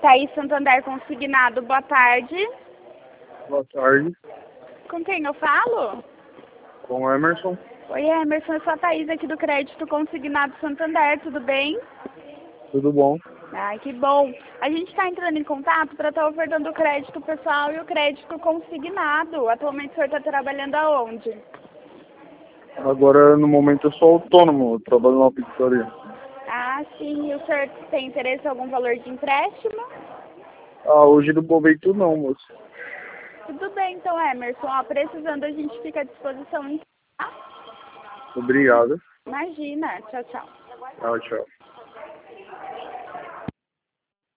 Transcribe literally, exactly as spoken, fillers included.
Thaís Santander Consignado, boa tarde. Boa tarde, Com quem eu falo? com o Emerson. Oi, Emerson, eu sou a Thaís aqui do Crédito Consignado Santander, tudo bem? Tudo bom? Ai, que bom. A gente está entrando em contato para estar ofertando o crédito pessoal e o crédito consignado. Atualmente o senhor está trabalhando aonde? Agora, no momento, eu sou autônomo, eu trabalho numa pizzaria. Ah, sim. E o senhor tem interesse em algum valor de empréstimo? Ah, hoje no momento não, moço. Tudo bem, então, Emerson. Ó, precisando, a gente fica à disposição. Tá? Obrigado. Imagina. Tchau, tchau. Tchau, tchau.